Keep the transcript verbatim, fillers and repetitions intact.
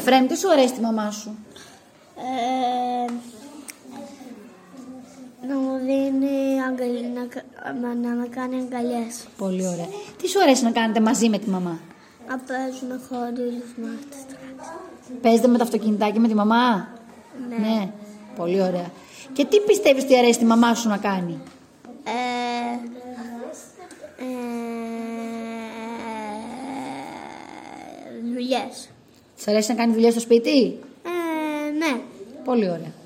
Εφραίμ, τι σου αρέσει τη μαμά σου? Ε, να μου δίνει αγκαλ... να... να με κάνει αγκαλιές. Πολύ ωραία. Τι σου αρέσει να κάνετε μαζί με τη μαμά? Να παίζουμε χωρίς μάρτες. Παίζετε με το αυτοκινητάκι με τη μαμά? Ναι. Ναι. Πολύ ωραία. Και τι πιστεύεις ότι αρέσει τη μαμά σου να κάνει? Ε, ε, δουλειές. Της αρέσει να κάνει δουλειές στο σπίτι? Ε, ναι. Πολύ ωραία.